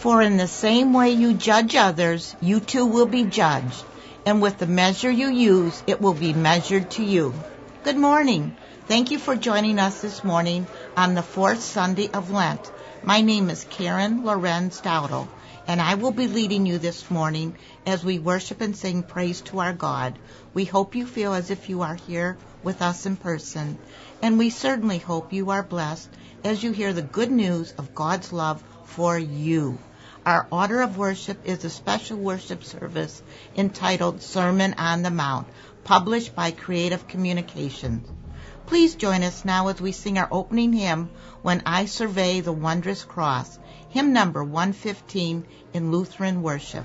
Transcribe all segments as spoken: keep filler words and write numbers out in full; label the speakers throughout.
Speaker 1: For in the same way you judge others, you too will be judged. And with the measure you use, it will be measured to you. Good morning. Thank you for joining us this morning on the fourth Sunday of Lent. My name is Karen Lorenz Dowdle, and I will be leading you this morning as we worship and sing praise to our God. We hope you feel as if you are here with us in person, and we certainly hope you are blessed as you hear the good news of God's love for you. Our order of worship is a special worship service entitled Sermon on the Mount, published by Creative Communications. Please join us now as we sing our opening hymn, When I Survey the Wondrous Cross, hymn number one fifteen in Lutheran worship.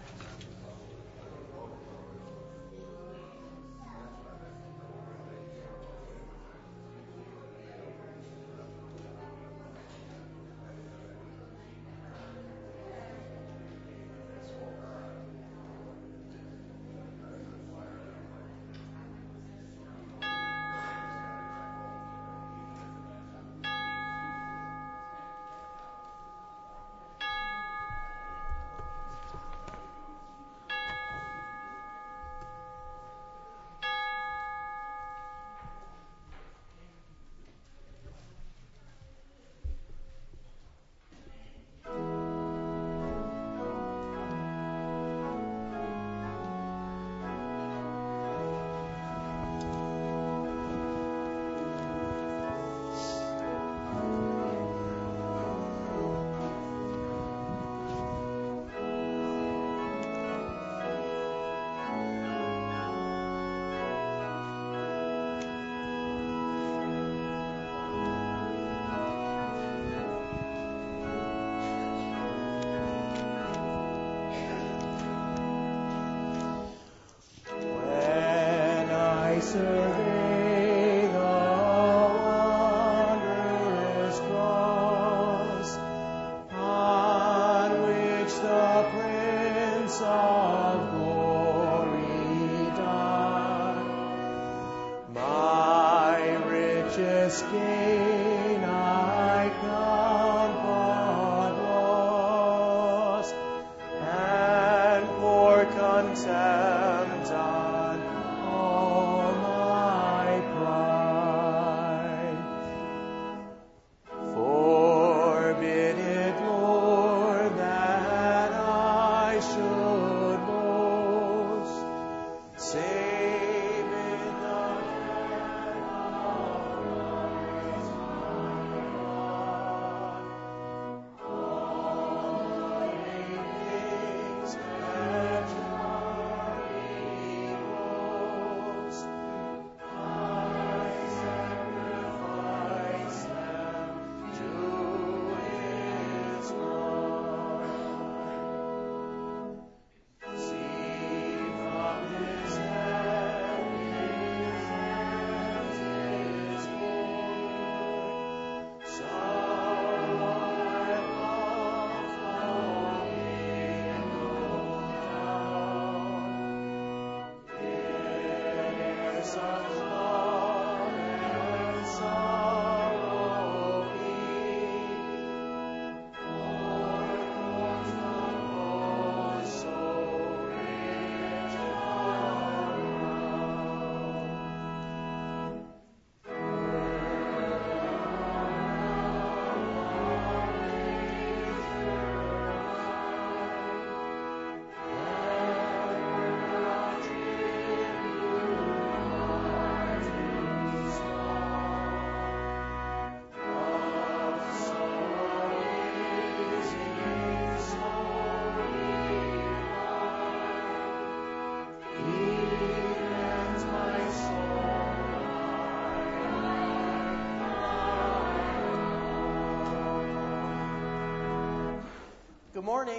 Speaker 2: Good morning.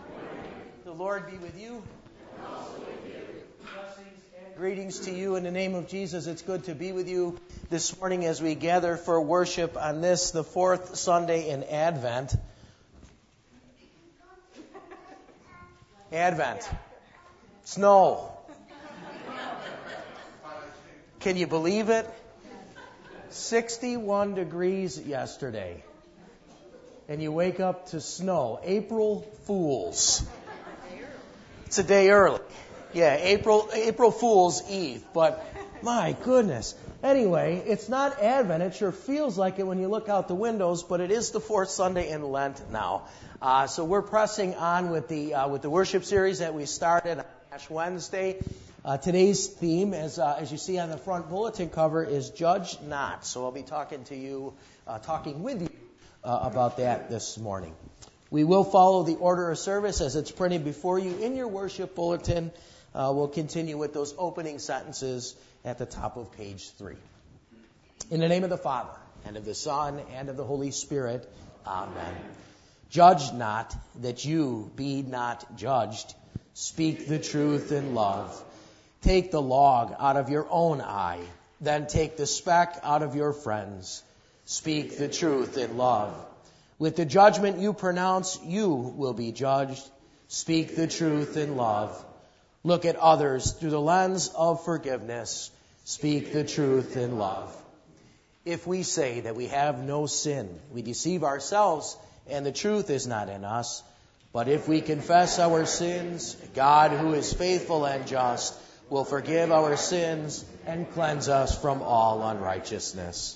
Speaker 2: The Lord be with you. Blessings and greetings to you in the name of Jesus. It's good to be with you this morning as we gather for worship on this, the fourth Sunday in Advent. Advent. Snow. Can you believe it? sixty-one degrees yesterday. and you wake up to snow. April Fools. It's a day early. Yeah, April April Fool's Eve. But my goodness. Anyway, it's not Advent. It sure feels like it when you look out the windows, but it is the fourth Sunday in Lent now. Uh, so we're pressing on with the uh, with the worship series that we started on Ash Wednesday. Uh, today's theme, as uh, as you see on the front bulletin cover, is Judge Not. So I'll be talking to you, uh, talking with you uh, about that this morning. We will follow the order of service as it's printed before you in your worship bulletin. Uh, we'll continue with those opening sentences at the top of page three. In the name of the Father, and of the Son, and of the Holy Spirit, Amen. Judge not, that you be not judged. Speak the truth in love. Take the log out of your own eye, then take the speck out of your friend's. Speak the truth in love. With the judgment you pronounce, you will be judged. Speak the truth in love. Look at others through the lens of forgiveness. Speak the truth in love. If we say that we have no sin, we deceive ourselves, and the truth is not in us. But if we confess our sins, God, who is faithful and just, will forgive our sins and cleanse us from all unrighteousness.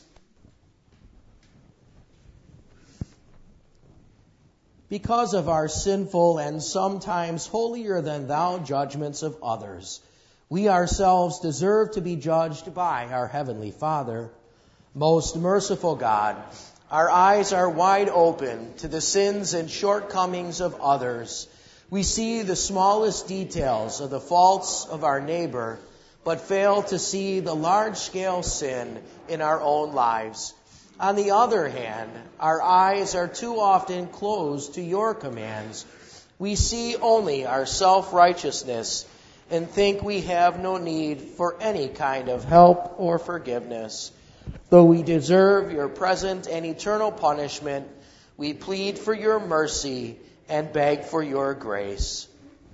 Speaker 2: Because of our sinful and sometimes holier-than-thou judgments of others, we ourselves deserve to be judged by our Heavenly Father. Most merciful God, our eyes are wide open to the sins and shortcomings of others. We see the smallest details of the faults of our neighbor, but fail to see the large-scale sin in our own lives. On the other hand, our eyes are too often closed to your commands. We see only our self-righteousness and think we have no need for any kind of help or forgiveness. Though we deserve your present and eternal punishment, we plead for your mercy and beg for your grace.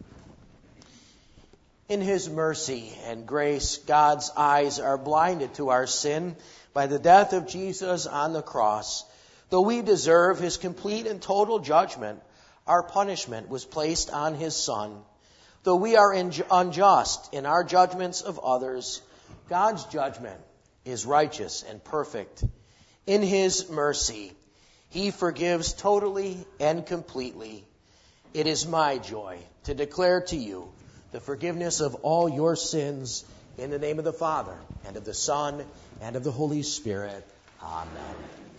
Speaker 2: In his mercy and grace, God's eyes are blinded to our sin by the death of Jesus on the cross. Though we deserve his complete and total judgment, our punishment was placed on his Son. Though we are unjust in our judgments of others, God's judgment is righteous and perfect. In his mercy, he forgives totally and completely. It is my joy to declare to you the forgiveness of all your sins in the name of the Father, and of the Son, and of the Holy Spirit. Amen.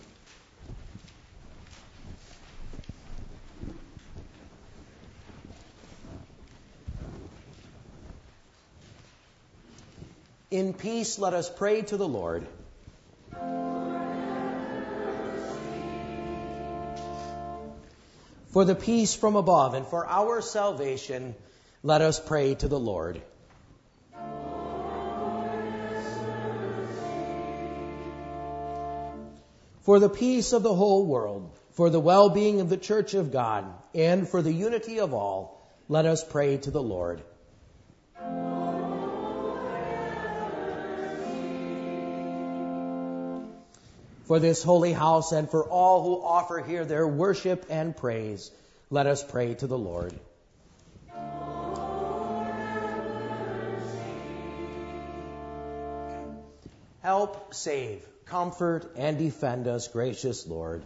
Speaker 2: In peace, let us pray to the Lord. For the peace from above and for our salvation, let us pray to the Lord. For the peace of the whole world, for the well-being of the Church of God, and for the unity of all, let us pray to the Lord. For this holy house and for all who offer here their worship and praise, let us pray to the Lord. Help, save, comfort, and defend us, gracious Lord.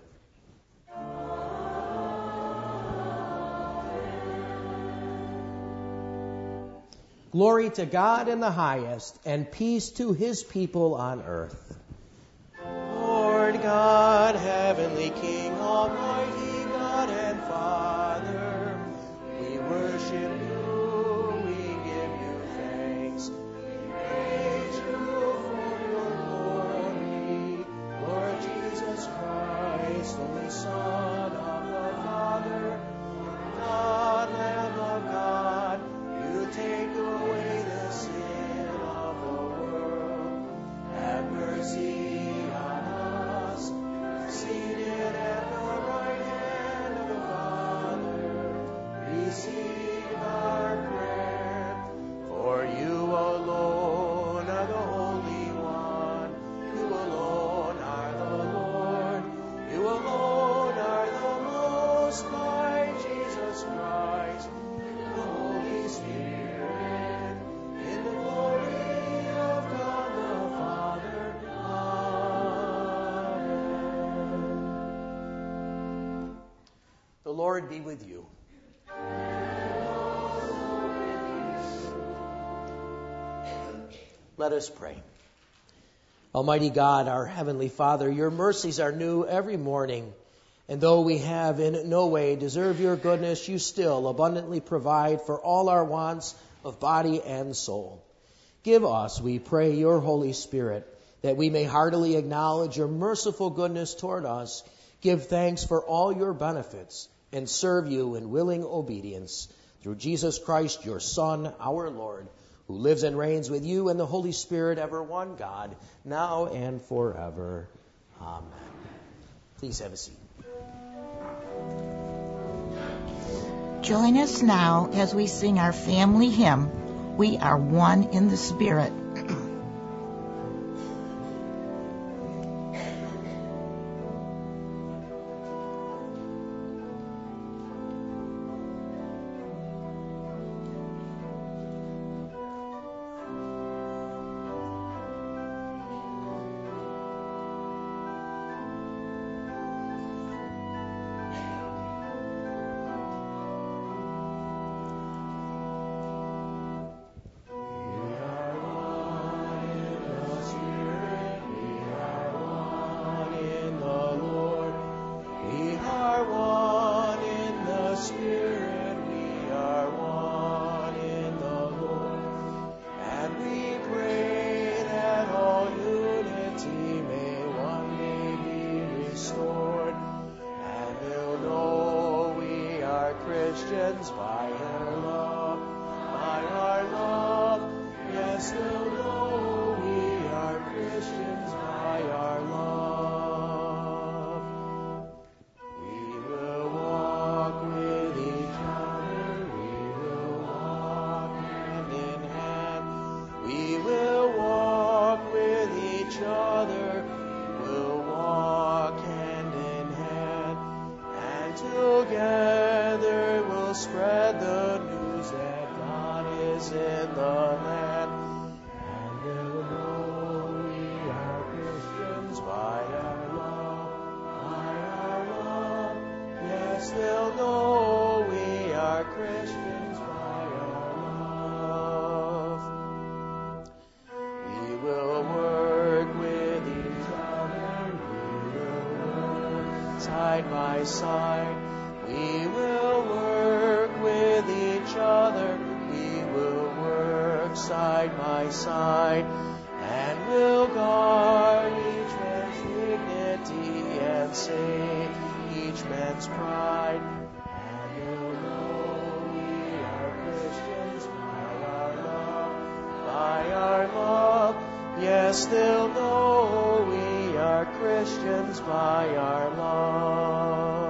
Speaker 2: Glory to God in the highest, and peace to his people on earth. Lord God, heavenly King, almighty God and Father, we worship you, we give you thanks. We praise you for your glory, Lord Jesus Christ, only Son of the Father, God, Lamb of God, you take away the sin of the world. Have mercy on us, seated at the right hand of the Father, receive us. Lord be with you. Let us pray. Almighty God, our Heavenly Father, your mercies are new every morning. And though we have in no way deserved your goodness, you still abundantly provide for all our wants of body and soul. Give us, we pray, your Holy Spirit, that we may heartily acknowledge your merciful goodness toward us, give thanks for all your benefits, and serve you in willing obedience. Through Jesus Christ, your Son, our Lord, who lives and reigns with you and the Holy Spirit, ever one God, now and forever. Amen. Please have a seat.
Speaker 1: Join us now as we sing our family hymn, We Are One in the Spirit.
Speaker 2: Christians by our love, by our love. Yes, they'll know we are Christians by our love. We will walk with each other, we will walk hand in hand. We will walk with each other, we'll walk hand in hand, and together we'll spread the news that God is in the land. And they'll know we are Christians by our love, by our love. Yes, they'll know we are Christians by our love. We will work with each other, we will work side by side. We will work with each other, we will work side by side, and we'll guard each man's dignity and save each man's pride. And they'll know we are Christians by our love, by our love. Yes, they'll know we are Christians by our love.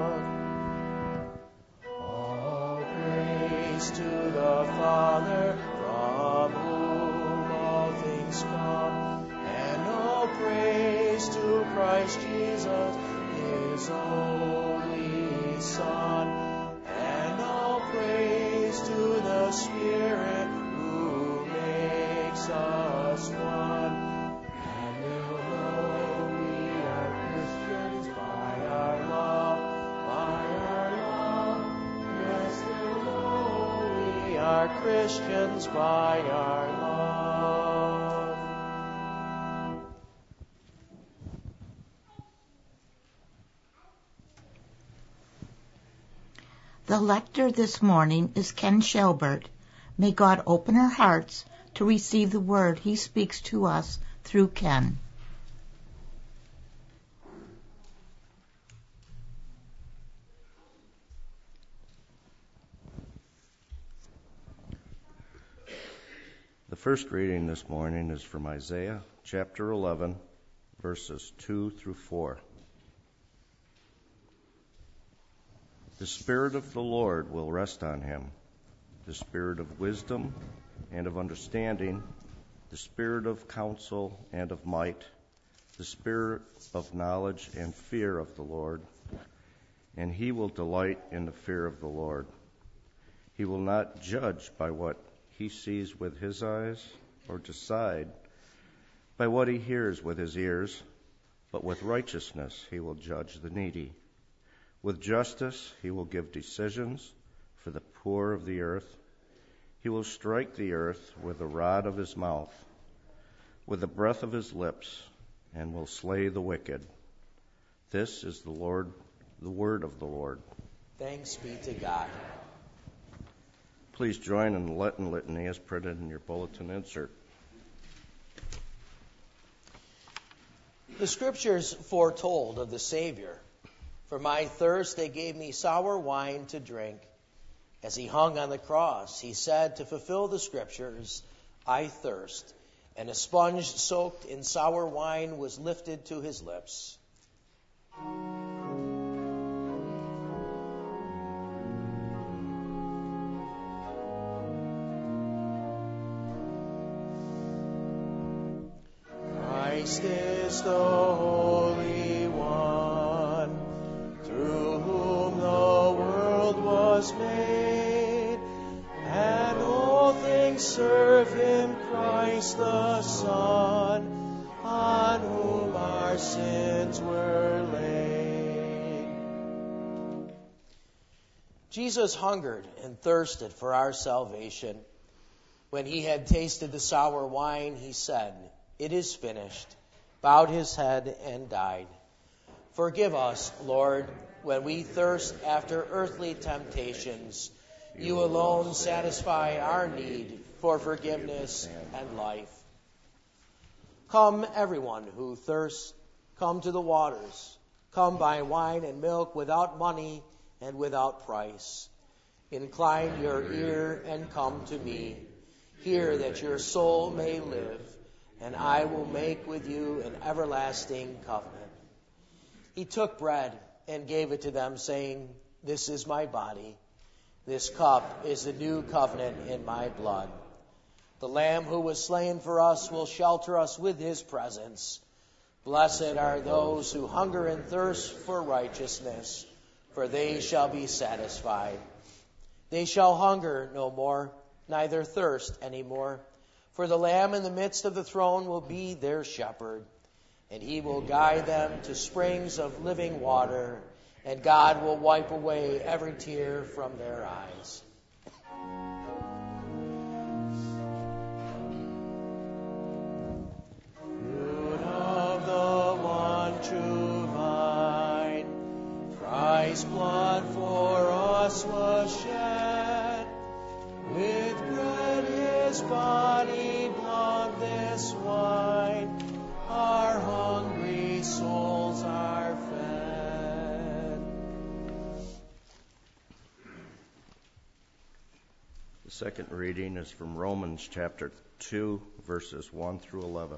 Speaker 2: To the Father, from whom all things come, and all praise to Christ Jesus, his only Son, and all praise to the Spirit who makes us one. And we'll know we are Christians by our love, by our love. Yes, we'll know we are Christians by our love.
Speaker 1: The lector this morning is Ken Shelbert. May God open our hearts to receive the word he speaks to us through Ken.
Speaker 3: The first reading this morning is from Isaiah chapter eleven, verses two through four. The Spirit of the Lord will rest on him, the Spirit of wisdom and of understanding, the Spirit of counsel and of might, the Spirit of knowledge and fear of the Lord. And he will delight in the fear of the Lord. He will not judge by what he sees with his eyes, or decide by what he hears with his ears, but with righteousness he will judge the needy. With justice he will give decisions for the poor of the earth. He will strike the earth with the rod of his mouth, with the breath of his lips, and will slay the wicked. This is the Lord, the word of the Lord.
Speaker 2: Thanks be to God.
Speaker 3: Please join in the Latin litany as printed in your bulletin insert.
Speaker 2: The scriptures foretold of the Savior. For my thirst they gave me sour wine to drink. As he hung on the cross, he said to fulfill the scriptures, I thirst. And a sponge soaked in sour wine was lifted to his lips. Christ is the Holy One, through whom the world was made, and all things serve him, Christ the Son, on whom our sins were laid. Jesus hungered and thirsted for our salvation. When he had tasted the sour wine, he said, It is finished, bowed his head and died. Forgive us, Lord, when we thirst after earthly temptations. You alone satisfy our need for forgiveness and life. Come, everyone who thirsts, come to the waters. Come buy wine and milk without money and without price. Incline your ear and come to me. Hear that your soul may live, and I will make with you an everlasting covenant. He took bread and gave it to them, saying, This is my body. This cup is the new covenant in my blood. The Lamb who was slain for us will shelter us with his presence. Blessed are those who hunger and thirst for righteousness, for they shall be satisfied. They shall hunger no more, neither thirst any more. For the Lamb in the midst of the throne will be their shepherd, and he will guide them to springs of living water, and God will wipe away every tear from their eyes. Root of the one true vine, Christ's blood for us was shed. With bread his body, blood this wine, our hungry souls are fed.
Speaker 3: The second reading is from Romans chapter two, verses one through eleven.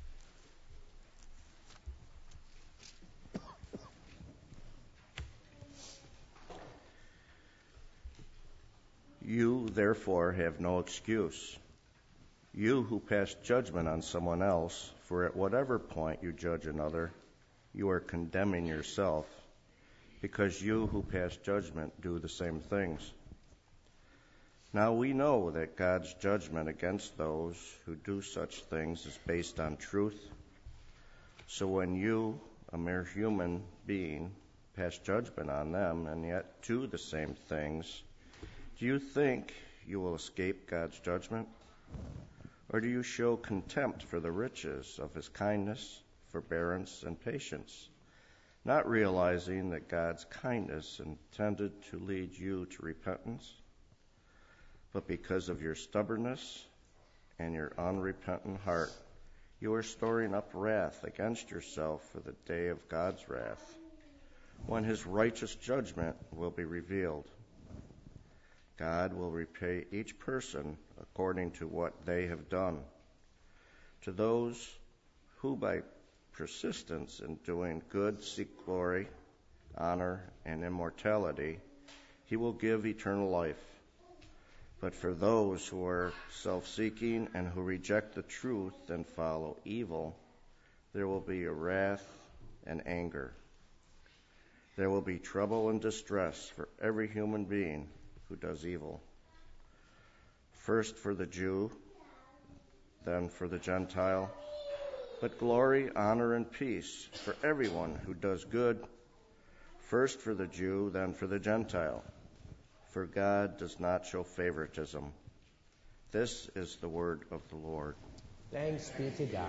Speaker 3: You, therefore, have no excuse, you who pass judgment on someone else, for at whatever point you judge another, you are condemning yourself, because you who pass judgment do the same things. Now we know that God's judgment against those who do such things is based on truth. So when you, a mere human being, pass judgment on them and yet do the same things, do you think you will escape God's judgment? Or do you show contempt for the riches of his kindness, forbearance, and patience, not realizing that God's kindness intended to lead you to repentance? But because of your stubbornness and your unrepentant heart, you are storing up wrath against yourself for the day of God's wrath, when his righteous judgment will be revealed. God will repay each person according to what they have done. To those who by persistence in doing good seek glory, honor, and immortality, he will give eternal life. But for those who are self-seeking and who reject the truth and follow evil, there will be a wrath and anger. There will be trouble and distress for every human being who does evil. First for the Jew, then for the Gentile, but glory, honor, and peace for everyone who does good, first for the Jew, then for the Gentile. For God does not show favoritism. This is the word of the Lord.
Speaker 2: Thanks be to God.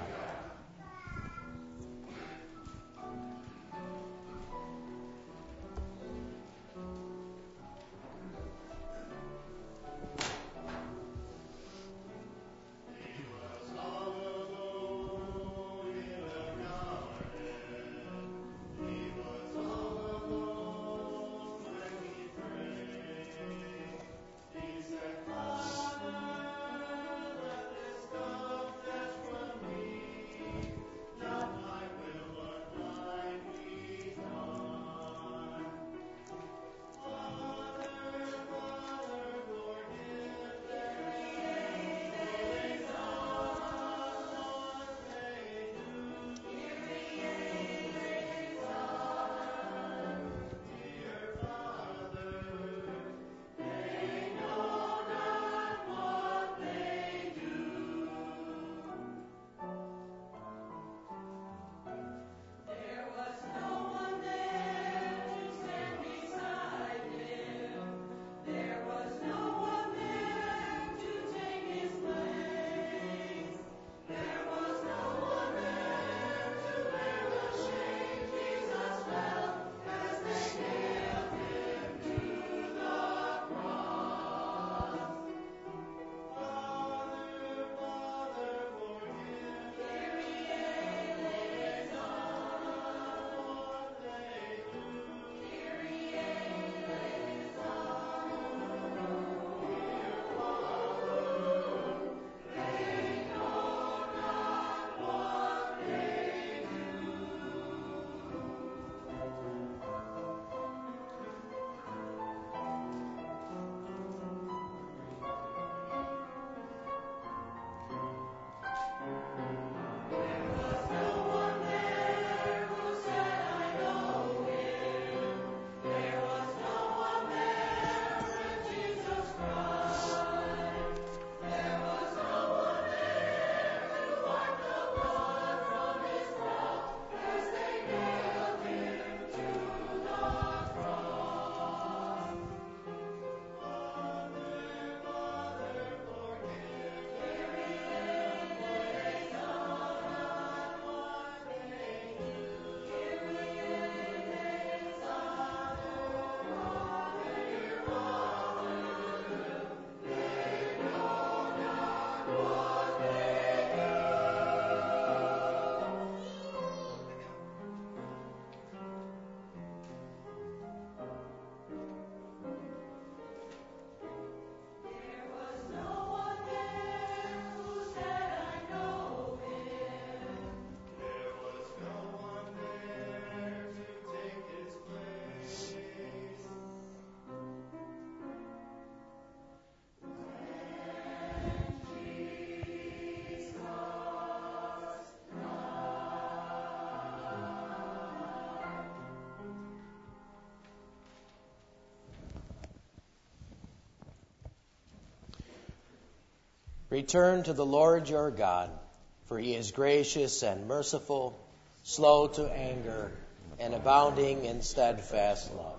Speaker 2: Return to the Lord your God, for he is gracious and merciful, slow to anger, and abounding in steadfast love.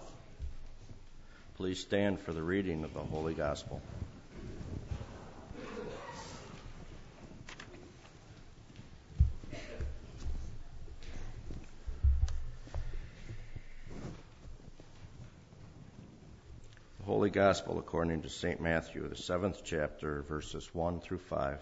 Speaker 3: Please stand for the reading of the Holy Gospel. Holy Gospel according to Saint Matthew, the seventh chapter, verses one through five.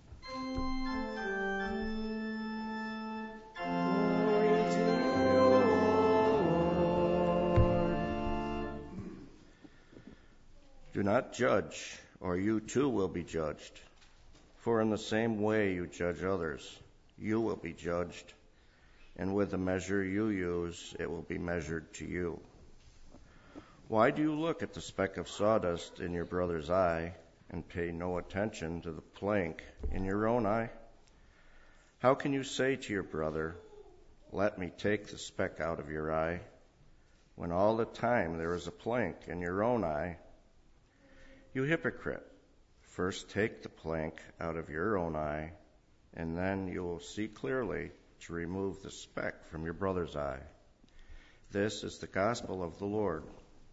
Speaker 3: Do not judge, or you too will be judged. For in the same way you judge others, you will be judged, and with the measure you use, it will be measured to you. Why do you look at the speck of sawdust in your brother's eye and pay no attention to the plank in your own eye? How can you say to your brother, "Let me take the speck out of your eye," when all the time there is a plank in your own eye? You hypocrite, first take the plank out of your own eye, and then you will see clearly to remove the speck from your brother's eye. This is the gospel of the Lord.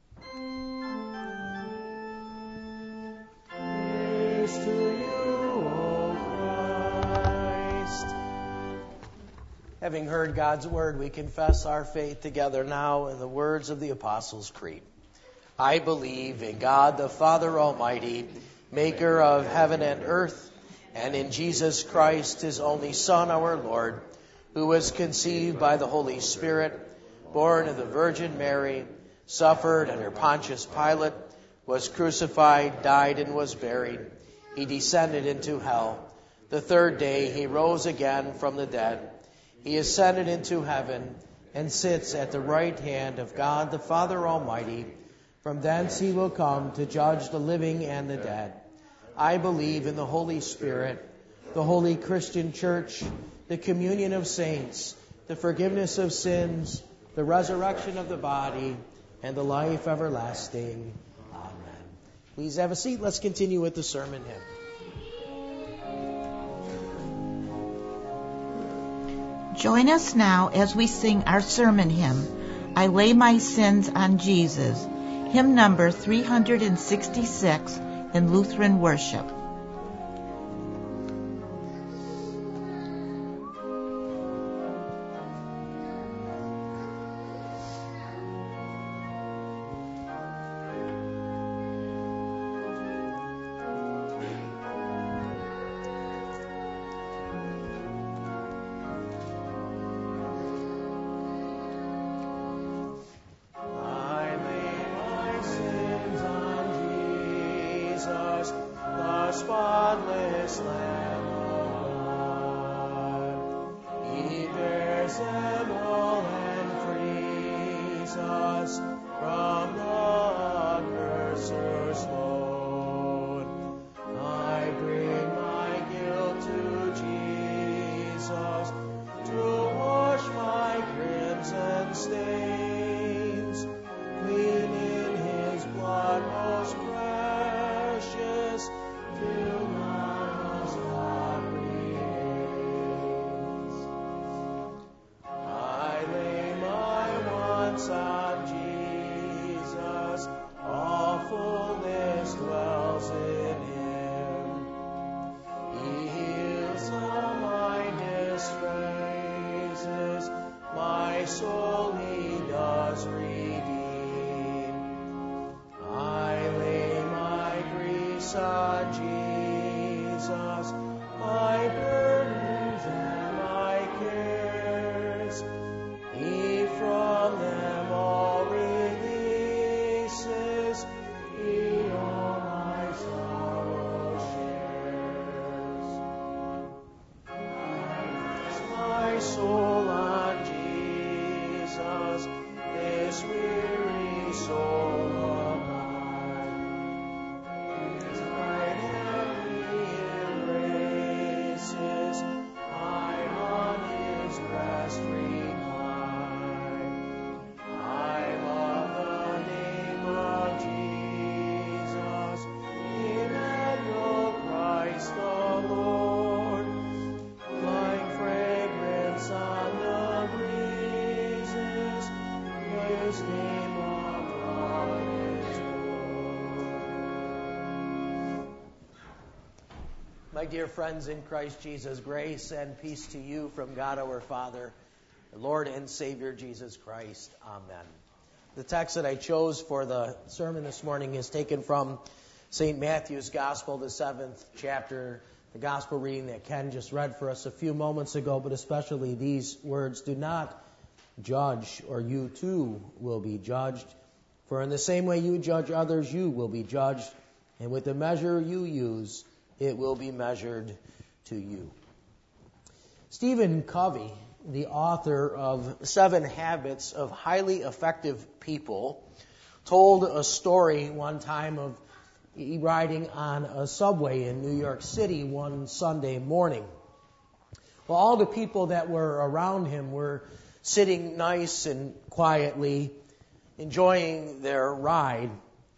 Speaker 2: Praise to you, O Christ. Having heard God's word, we confess our faith together now in the words of the Apostles' Creed. I believe in God the Father Almighty, maker of heaven and earth, and in Jesus Christ, his only Son, our Lord, who was conceived by the Holy Spirit, born of the Virgin Mary, suffered under Pontius Pilate, was crucified, died, and was buried. He descended into hell. The third day he rose again from the dead. He ascended into heaven and sits at the right hand of God the Father Almighty. From thence he will come to judge the living and the dead. I believe in the Holy Spirit, the holy Christian church, the communion of saints, the forgiveness of sins, the resurrection of the body, and the life everlasting. Amen. Please have a seat. Let's continue with the sermon hymn.
Speaker 1: Join us now as we sing our sermon hymn, I Lay My Sins on Jesus, hymn number three sixty-six in Lutheran worship.
Speaker 2: My dear friends in Christ Jesus, grace and peace to you from God our Father, the Lord and Savior Jesus Christ. Amen. The text that I chose for the sermon this morning is taken from Saint Matthew's Gospel, the seventh chapter, the Gospel reading that Ken just read for us a few moments ago, but especially these words, do not judge, or you too will be judged. For in the same way you judge others, you will be judged, and with the measure you use, it will be measured to you. Stephen Covey, the author of Seven Habits of Highly Effective People, told a story one time of riding on a subway in New York City one Sunday morning. Well, all the people that were around him were sitting nice and quietly, enjoying their ride.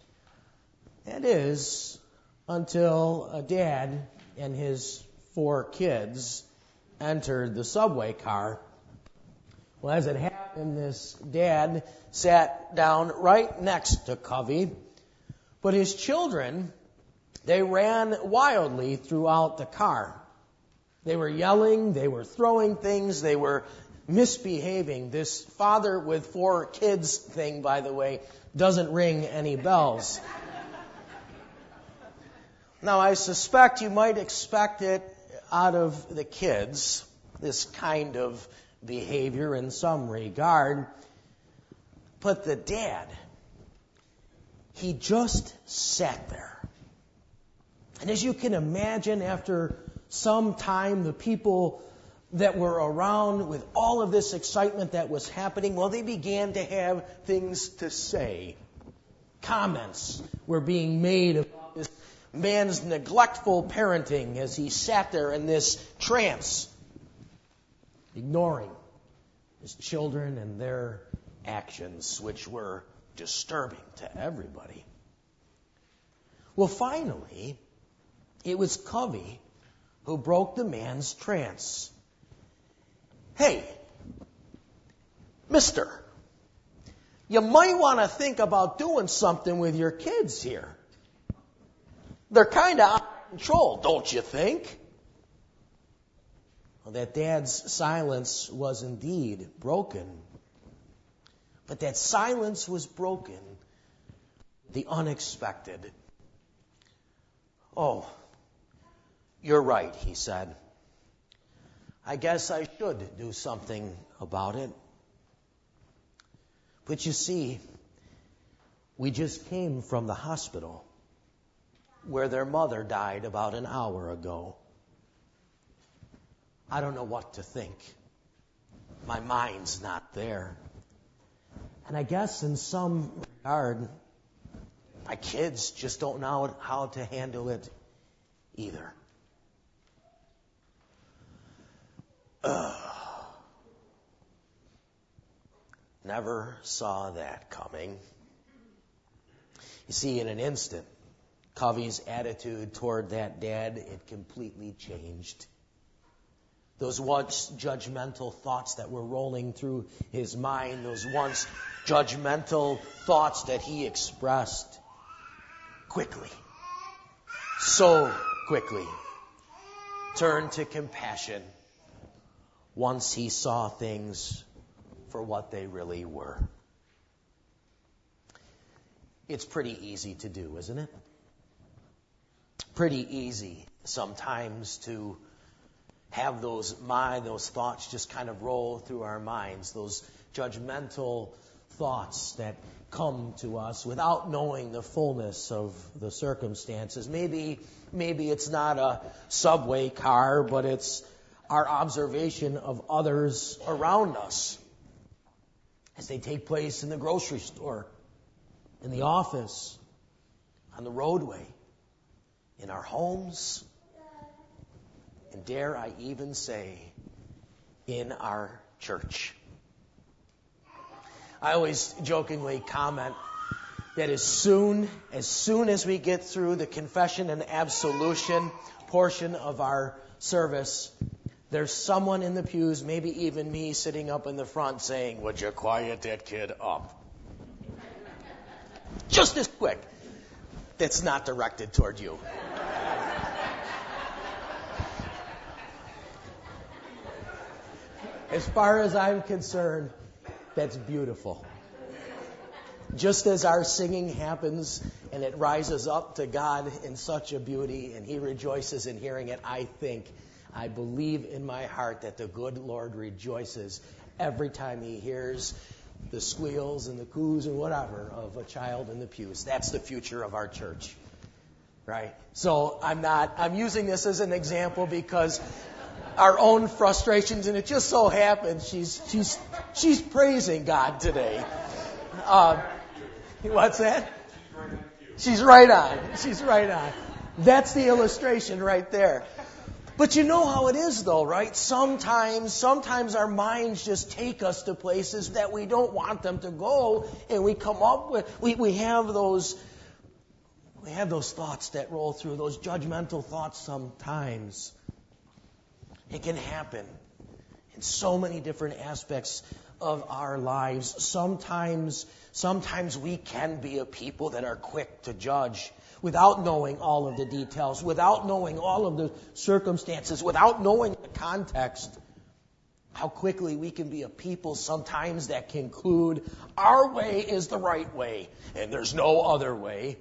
Speaker 2: That is, until a dad and his four kids entered the subway car. Well, as it happened, and this dad sat down right next to Covey. But his children, they ran wildly throughout the car. They were yelling, they were throwing things, they were misbehaving. This father with four kids thing, by the way, doesn't ring any bells. Now, I suspect you might expect it out of the kids, this kind of behavior in some regard. But the dad, he just sat there. And as you can imagine, after some time, the people that were around with all of this excitement that was happening, well, they began to have things to say. Comments were being made about this man's neglectful parenting as he sat there in this trance, ignoring his children and their actions, which were disturbing to everybody. Well, finally, it was Covey who broke the man's trance. Hey, mister, you might want to think about doing something with your kids here. They're kind of out of control, don't you think? Well, that dad's silence was indeed broken. But that silence was broken, the unexpected. Oh, you're right, he said. I guess I should do something about it. But you see, we just came from the hospital where their mother died about an hour ago. I don't know what to think. My mind's not there. And I guess in some regard, my kids just don't know how to handle it either. Ugh. Never saw that coming. You see, in an instant, Covey's attitude toward that dad, it completely changed. Those once judgmental thoughts that were rolling through his mind, those once judgmental thoughts that he expressed, quickly, so quickly, turned to compassion once he saw things for what they really were. It's pretty easy to do, isn't it? Pretty easy sometimes to have those mind, those thoughts just kind of roll through our minds, those judgmental thoughts that come to us without knowing the fullness of the circumstances. Maybe, maybe it's not a subway car, but it's our observation of others around us as they take place in the grocery store, in the office, on the roadway, in our homes, and dare I even say, in our church. I always jokingly comment that as soon, as soon as we get through the confession and absolution portion of our service, there's someone in the pews, maybe even me, sitting up in the front saying, "Would you quiet that kid up?" Just as quick. That's not directed toward you. As far as I'm concerned, that's beautiful. Just as our singing happens and it rises up to God in such a beauty and He rejoices in hearing it, I think, I believe in my heart that the good Lord rejoices every time He hears the squeals and the coos and whatever of a child in the pews. That's the future of our church, right? So I'm not, I'm using this as an example because our own frustrations, and it just so happens she's she's she's praising God today. Um, what's that? She's right on. She's right on. That's the illustration right there. But you know how it is, though, right? Sometimes, sometimes our minds just take us to places that we don't want them to go, and we come up with we we have those we have those thoughts that roll through, those judgmental thoughts sometimes. It can happen in so many different aspects of our lives, sometimes, sometimes we can be a people that are quick to judge without knowing all of the details, without knowing all of the circumstances, without knowing the context. How quickly we can be a people sometimes that conclude our way is the right way and there's no other way.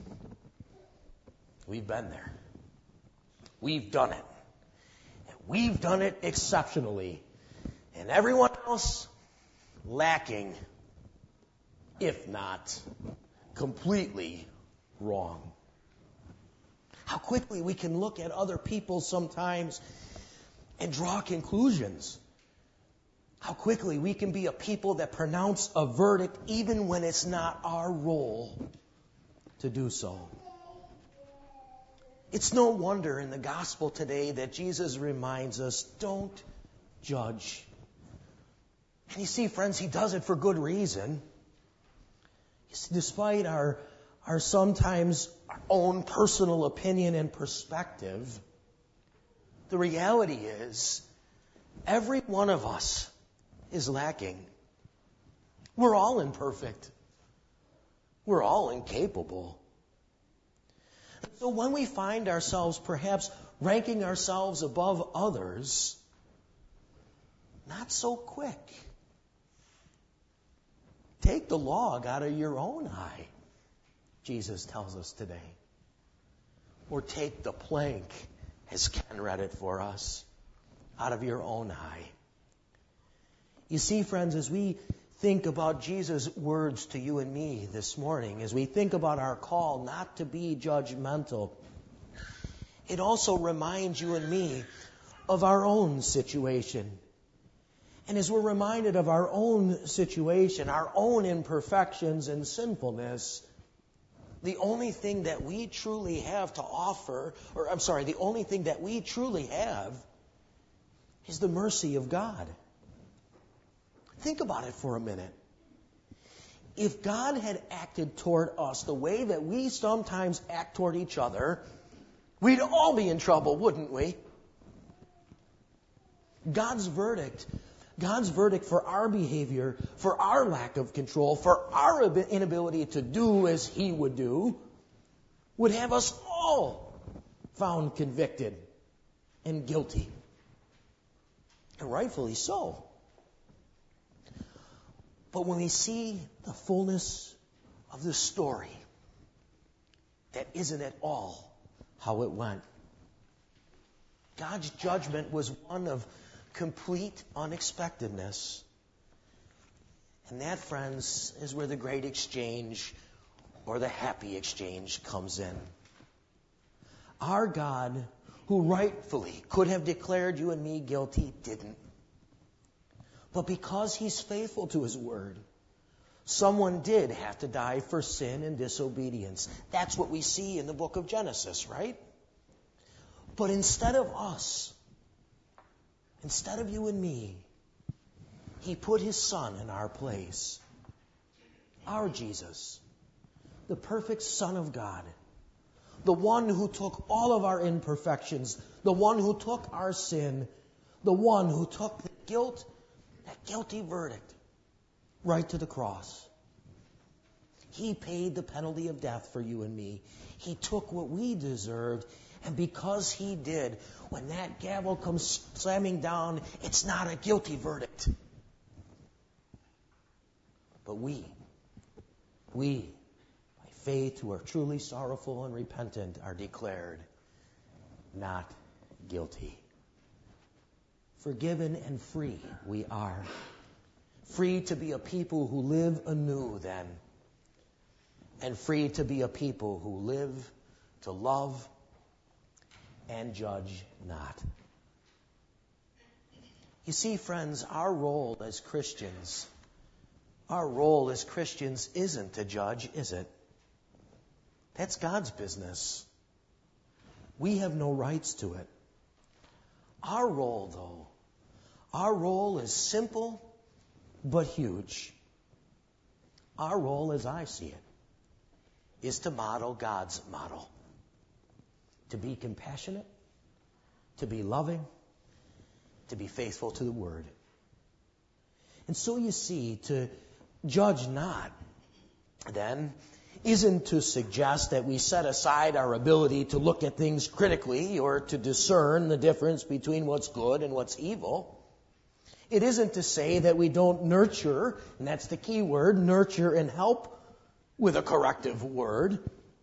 Speaker 2: We've been there. We've done it. And we've done it exceptionally. And everyone else lacking, if not completely wrong. How quickly we can look at other people sometimes and draw conclusions. How quickly we can be a people that pronounce a verdict even when it's not our role to do so. It's no wonder in the gospel today that Jesus reminds us, don't judge. And you see, friends, he does it for good reason. Despite our, our sometimes our own personal opinion and perspective, the reality is every one of us is lacking. We're all imperfect. We're all incapable. So when we find ourselves perhaps ranking ourselves above others, not so quick. Take the log out of your own eye, Jesus tells us today. Or take the plank, as Ken read it for us, out of your own eye. You see, friends, as we think about Jesus' words to you and me this morning, as we think about our call not to be judgmental, it also reminds you and me of our own situation. And as we're reminded of our own situation, our own imperfections and sinfulness, the only thing that we truly have to offer, or I'm sorry, the only thing that we truly have is the mercy of God. Think about it for a minute. If God had acted toward us the way that we sometimes act toward each other, we'd all be in trouble, wouldn't we? God's verdict, God's verdict for our behavior, for our lack of control, for our inability to do as He would do, would have us all found convicted and guilty. And rightfully so. But when we see the fullness of the story, that isn't at all how it went. God's judgment was one of complete unexpectedness. And that, friends, is where the great exchange or the happy exchange comes in. Our God, who rightfully could have declared you and me guilty, didn't. But because He's faithful to His word, someone did have to die for sin and disobedience. That's what we see in the book of Genesis, right? But instead of us, instead of you and me, He put His Son in our place. Our Jesus, the perfect Son of God, the one who took all of our imperfections, the one who took our sin, the one who took the guilt, that guilty verdict, right to the cross. He paid the penalty of death for you and me. He took what we deserved, and because He did, when that gavel comes slamming down, it's not a guilty verdict. But we, we, by faith who are truly sorrowful and repentant, are declared not guilty. Forgiven and free we are. Free to be a people who live anew then. And free to be a people who live to love and judge not. You see, friends, our role as Christians, our role as Christians isn't to judge, is it? That's God's business. We have no rights to it. Our role, though, our role is simple but huge. Our role, as I see it, is to model God's model. To be compassionate, to be loving, to be faithful to the Word. And so you see, to judge not, then, isn't to suggest that we set aside our ability to look at things critically or to discern the difference between what's good and what's evil. It isn't to say that we don't nurture, and that's the key word, nurture and help with a corrective word.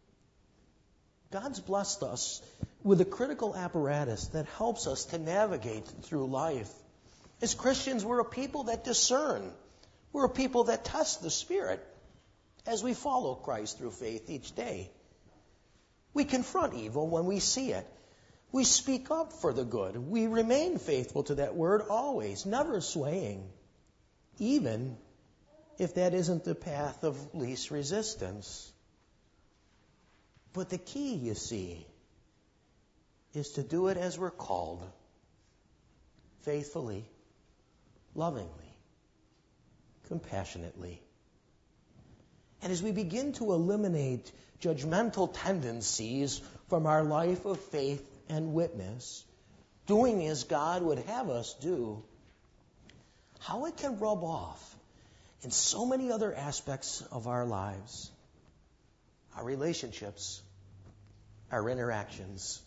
Speaker 2: God's blessed us with a critical apparatus that helps us to navigate through life. As Christians, we're a people that discern. We're a people that test the Spirit as we follow Christ through faith each day. We confront evil when we see it. We speak up for the good. We remain faithful to that word always, never swaying, even if that isn't the path of least resistance. But the key, you see, is to do it as we're called, faithfully, lovingly, compassionately. And as we begin to eliminate judgmental tendencies from our life of faith and witness, doing as God would have us do, how it can rub off in so many other aspects of our lives, our relationships, our interactions.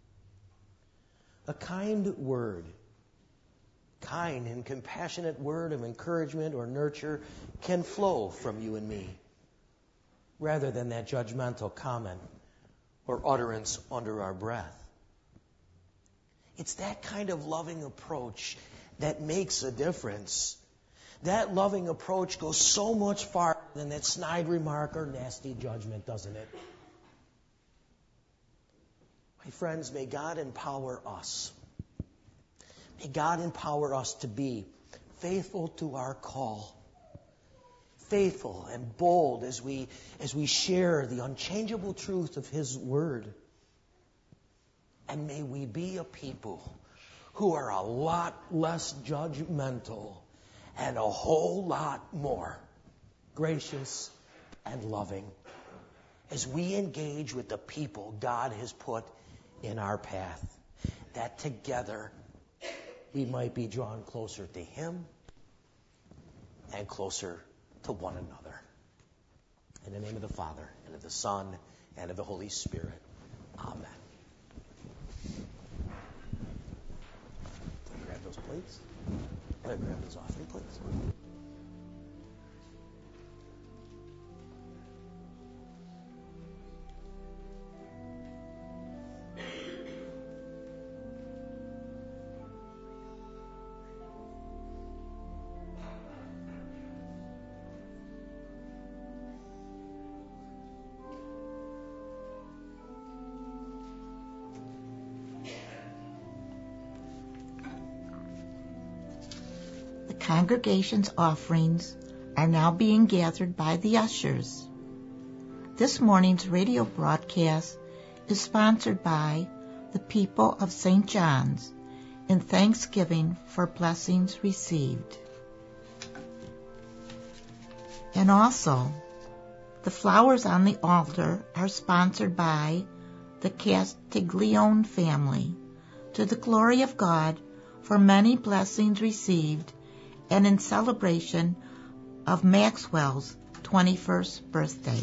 Speaker 2: A kind word, kind and compassionate word of encouragement or nurture can flow from you and me, rather than that judgmental comment or utterance under our breath. It's that kind of loving approach that makes a difference. That loving approach goes so much farther than that snide remark or nasty judgment, doesn't it? My friends, may God empower us. May God empower us to be faithful to our call. Faithful and bold as we, as we share the unchangeable truth of His Word. And may we be a people who are a lot less judgmental and a whole lot more gracious and loving as we engage with the people God has put in our path, that together we might be drawn closer to Him and closer to one another. In the name of the Father, and of the Son, and of the Holy Spirit. Amen. Grab those plates. Grab those offering plates.
Speaker 1: Congregation's offerings are now being gathered by the ushers. This morning's radio broadcast is sponsored by the people of Saint John's in thanksgiving for blessings received. And also, the flowers on the altar are sponsored by the Castiglione family, to the glory of God for many blessings received and in celebration of Maxwell's twenty-first birthday.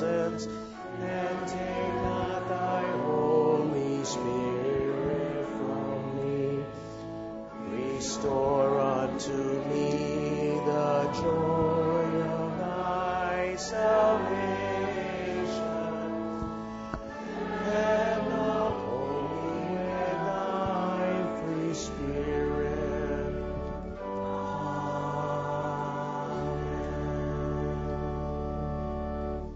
Speaker 2: presence, and take not thy Holy Spirit from me. Restore unto me the joy of thy salvation, and uphold me with thy free Spirit. Amen.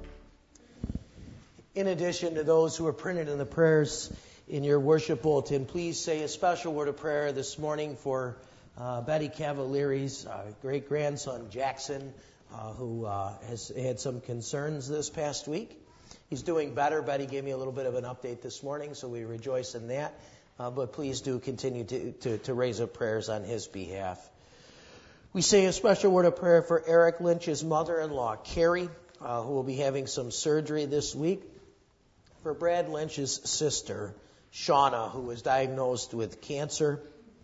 Speaker 2: In addition to those who are printed in the prayers in your worship bulletin, please say a special word of prayer this morning for uh, Betty Cavalieri's uh, great-grandson, Jackson, uh, who uh, has had some concerns this past week. He's doing better. Betty gave me a little bit of an update this morning, so we rejoice in that. Uh, but please do continue to, to, to raise up prayers on his behalf. We say a special word of prayer for Eric Lynch's mother-in-law, Carrie, uh, who will be having some surgery this week. For Brad Lynch's sister, Shauna, who was diagnosed with cancer.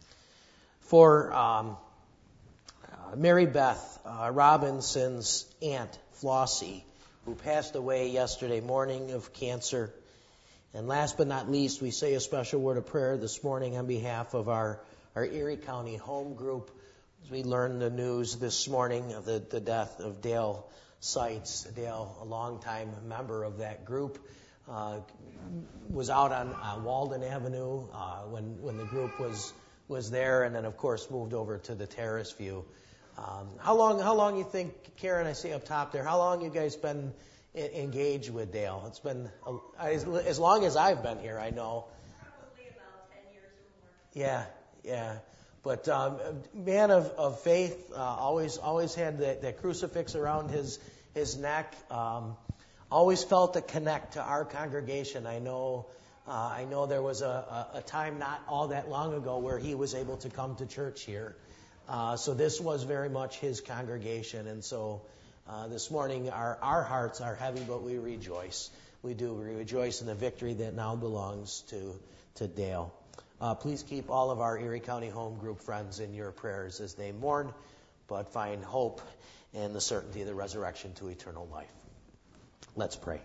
Speaker 2: For um, uh, Mary Beth uh, Robinson's aunt, Flossie, who passed away yesterday morning of cancer. And last but not least, we say a special word of prayer this morning on behalf of our, our Erie County home group, as we learned the news this morning of the, the death of Dale Seitz. Dale, a longtime member of that group, uh, was out on uh, Walden Avenue uh, when, when the group was was there, and then, of course, moved over to the Terrace View. Um, how long, how long you think, Karen, I see up top there, how long you guys been engaged with Dale? It's been a, as, as long as I've been here, I know.
Speaker 4: Probably about ten years or more.
Speaker 2: Yeah, yeah. But um, man of, of faith, uh, always always had that, that crucifix around his his neck. Um, always felt a connect to our congregation. I know uh, I know there was a, a, a time not all that long ago where he was able to come to church here. Uh, so this was very much his congregation, and so. Uh, this morning, our, our hearts are heavy, but we rejoice. We do. We rejoice in the victory that now belongs to, to Dale. Uh, please keep all of our Erie County home group friends in your prayers as they mourn, but find hope and the certainty of the resurrection to eternal life. Let's pray.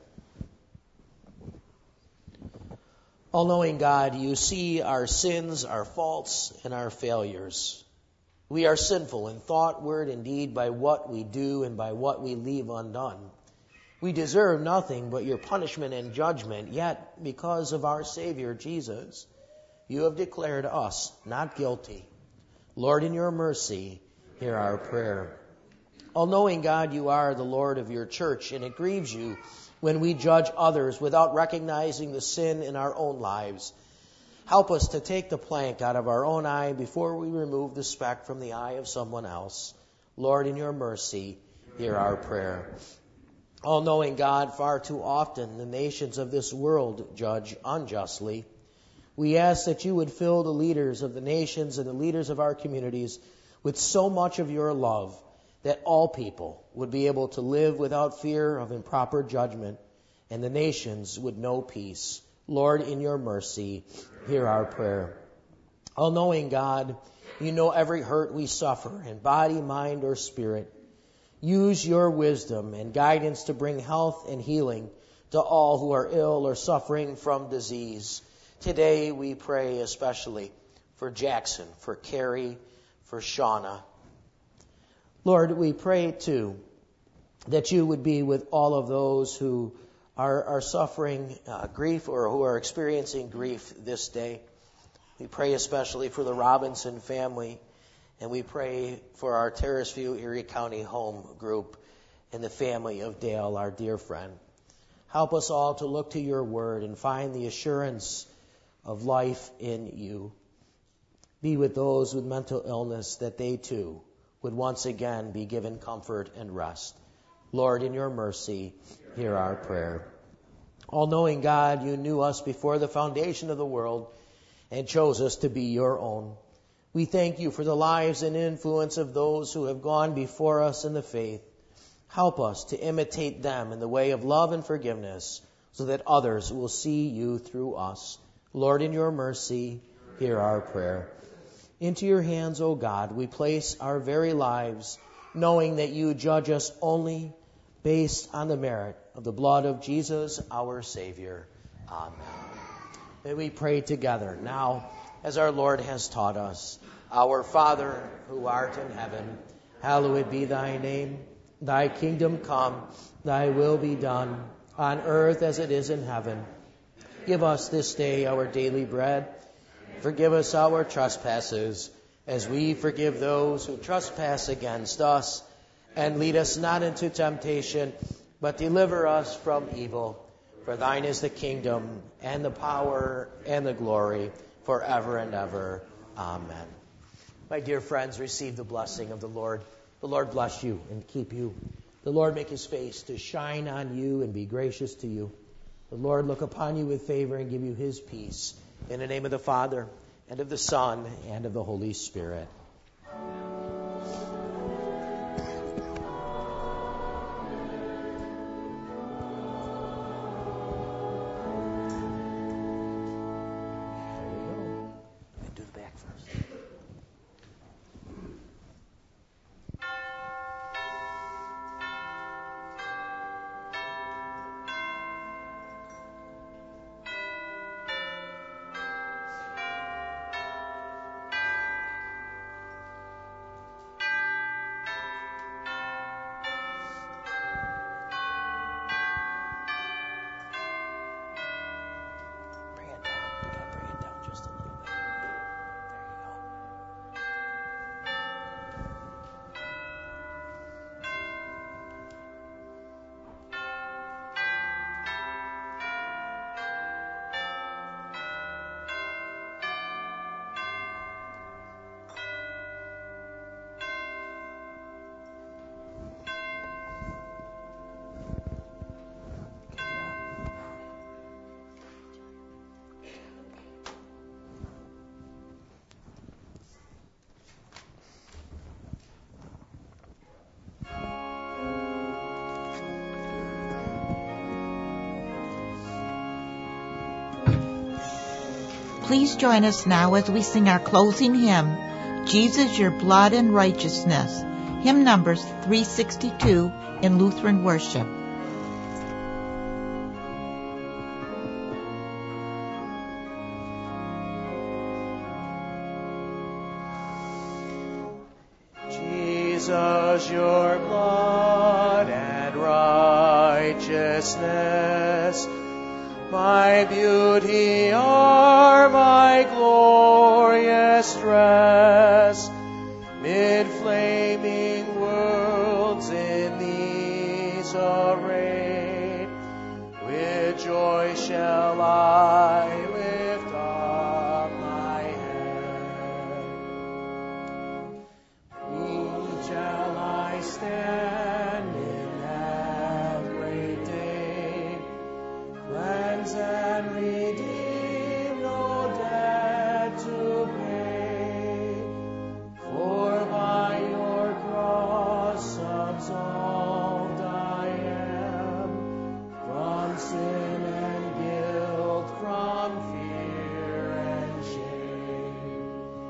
Speaker 2: All-knowing God, you see our sins, our faults, and our failures. We are sinful in thought, word, and deed by what we do and by what we leave undone. We deserve nothing but your punishment and judgment, yet because of our Savior, Jesus, you have declared us not guilty. Lord, in your mercy, hear our prayer. All-knowing God, you are the Lord of your church, and it grieves you when we judge others without recognizing the sin in our own lives. Help us to take the plank out of our own eye before we remove the speck from the eye of someone else. Lord, in your mercy, hear our prayer. All-knowing God, far too often the nations of this world judge unjustly. We ask that you would fill the leaders of the nations and the leaders of our communities with so much of your love that all people would be able to live without fear of improper judgment, and the nations would know peace. Lord, in your mercy, hear our prayer. All-knowing God, you know every hurt we suffer in body, mind, or spirit. Use your wisdom and guidance to bring health and healing to all who are ill or suffering from disease. Today we pray especially for Jackson, for Carrie, for Shauna. Lord, we pray too that you would be with all of those who are, are suffering uh, grief or who are experiencing grief this day. We pray especially for the Robinson family, and we pray for our Terrace View Erie County home group and the family of Dale, our dear friend. Help us all to look to your word and find the assurance of life in you. Be with those with mental illness, that they too would once again be given comfort and rest. Lord, in your mercy, hear our prayer. All-knowing God, you knew us before the foundation of the world and chose us to be your own. We thank you for the lives and influence of those who have gone before us in the faith. Help us to imitate them in the way of love and forgiveness so that others will see you through us. Lord, in your mercy, hear our prayer. Into your hands, O God, we place our very lives, knowing that you judge us only based on the merit of the blood of Jesus, our Savior. Amen. May we pray together now, as our Lord has taught us. Our Father, who art in heaven, hallowed be thy name. Thy kingdom come, thy will be done, on earth as it is in heaven. Give us this day our daily bread. Forgive us our trespasses, as we forgive those who trespass against us. And lead us not into temptation, but deliver us from evil. For thine is the kingdom, and the power, and the glory, forever and ever. Amen. My dear friends, receive the blessing of the Lord. The Lord bless you and keep you. The Lord make his face to shine on you and be gracious to you. The Lord look upon you with favor and give you his peace. In the name of the Father, and of the Son, and of the Holy Spirit.
Speaker 1: Please join us now as we sing our closing hymn, Jesus, Your Blood and Righteousness, hymn numbers three sixty-two in Lutheran worship.
Speaker 2: Jesus, your blood and righteousness, my beauty are my glorious dress, mid flaming worlds in these arrayed, with joy shall I lift up my head. Whom shall I stand in that great day? Cleanse and redeem, no debt to pay. For by your cross absolved I am from sin and guilt, from fear and shame.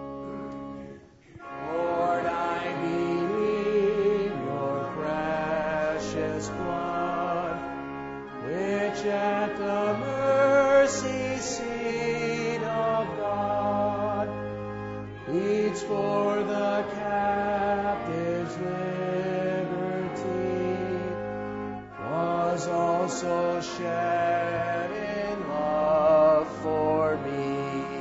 Speaker 2: Lord, I believe your precious blood, which at the mercy seat of God pleads for the captive's liberty, was also shed in love for me.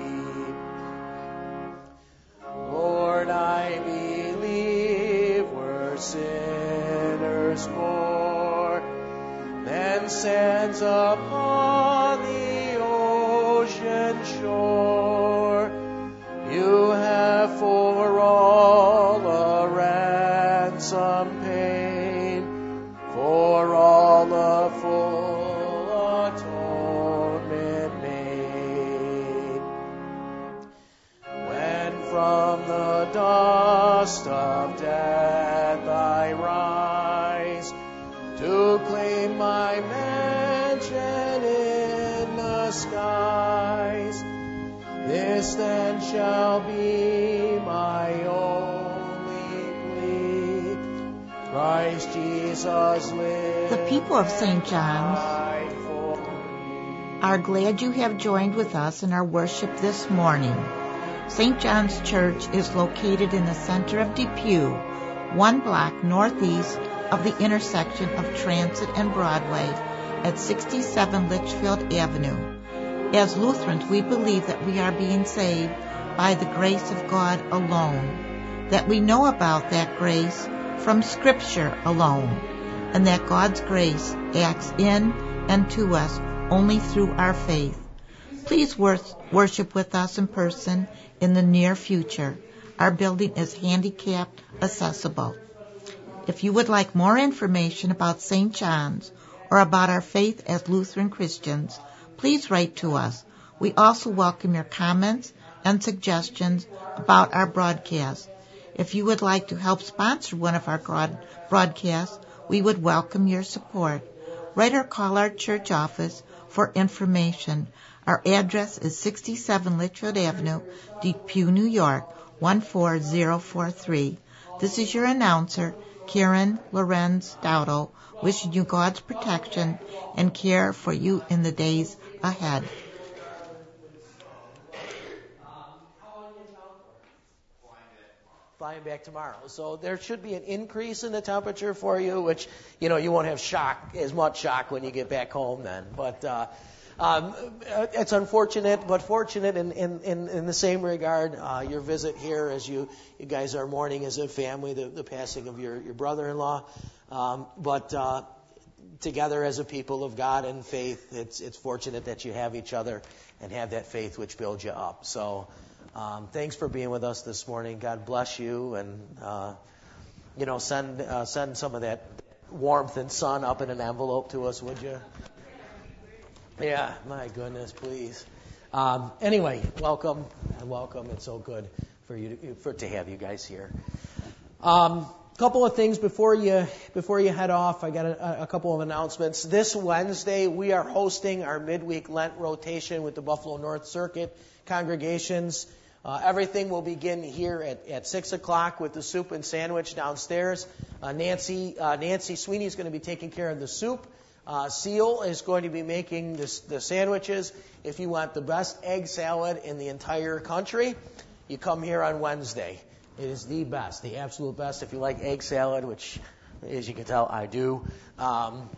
Speaker 2: Lord, I believe we're sinners more than sands upon the ocean shore. You have for all a ransom paid, for all a full atonement made. When from the dust of death I rise, to claim my mansion in the skies, this then shall be my only plea. Christ Jesus lived.
Speaker 1: The people of Saint John's are glad you have joined with us in our worship this morning. Saint John's Church is located in the center of Depew, one block northeast of the intersection of Transit and Broadway at sixty-seven Litchfield Avenue. As Lutherans, we believe that we are being saved by the grace of God alone, that we know about that grace from Scripture alone, and that God's grace acts in and to us only through our faith. Please wor- worship with us in person in the near future. Our building is handicapped accessible. If you would like more information about Saint John's or about our faith as Lutheran Christians, please write to us. We also welcome your comments and suggestions about our broadcast. If you would like to help sponsor one of our broad- broadcasts, we would welcome your support. Write or call our church office for information. Our address is sixty-seven Litchfield Avenue, Depew, New York, one four zero four three. This is your announcer, Karen Lorenz Dowdle, wishing you God's protection and care for you in the days ahead.
Speaker 2: Flying back tomorrow. So there should be an increase in the temperature for you, which, you know, you won't have shock, as much shock when you get back home then. But uh, um, it's unfortunate, but fortunate in, in, in, in the same regard. Uh, your visit here as you, you guys are mourning as a family, the, the passing of your, your brother-in-law. Um, but uh, together as a people of God and faith, it's, it's fortunate that you have each other and have that faith which builds you up. So Um, thanks for being with us this morning. God bless you, and uh, you know, send uh, send some of that warmth and sun up in an envelope to us, would you? Yeah, my goodness, please. Um, anyway, welcome, welcome. It's so good for you to, for to have you guys here. Um, couple of things before you before you head off. I got a, a couple of announcements. This Wednesday, we are hosting our midweek Lent rotation with the Buffalo North Circuit congregations. Uh, everything will begin here at, at six o'clock with the soup and sandwich downstairs. Uh, Nancy uh, Nancy Sweeney is going to be taking care of the soup. Uh, Seal is going to be making this, the sandwiches. If you want the best egg salad in the entire country, you come here on Wednesday. It is the best, the absolute best. If you like egg salad, which, as you can tell, I do, um,